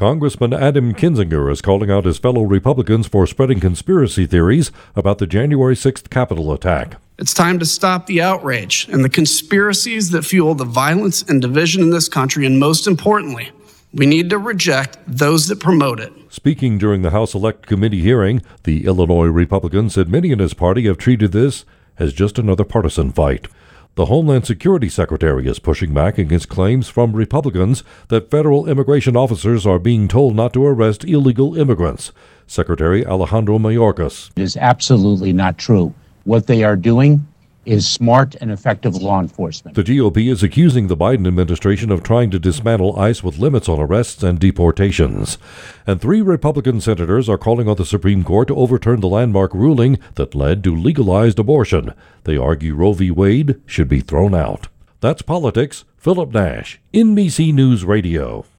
Congressman Adam Kinzinger is calling out his fellow Republicans for spreading conspiracy theories about the January 6th Capitol attack. It's time to stop the outrage and the conspiracies that fuel the violence and division in this country, and most importantly, we need to reject those that promote it. Speaking during the House Select Committee hearing, the Illinois Republican said many in his party have treated this as just another partisan fight. The Homeland Security Secretary is pushing back against claims from Republicans that federal immigration officers are being told not to arrest illegal immigrants. Secretary Alejandro Mayorkas. It is absolutely not true. What they are doing is smart and effective law enforcement. The GOP is accusing the Biden administration of trying to dismantle ICE with limits on arrests and deportations. And 3 Republican senators are calling on the Supreme Court to overturn the landmark ruling that led to legalized abortion. They argue Roe v. Wade should be thrown out. That's politics. Philip Nash, NBC News Radio.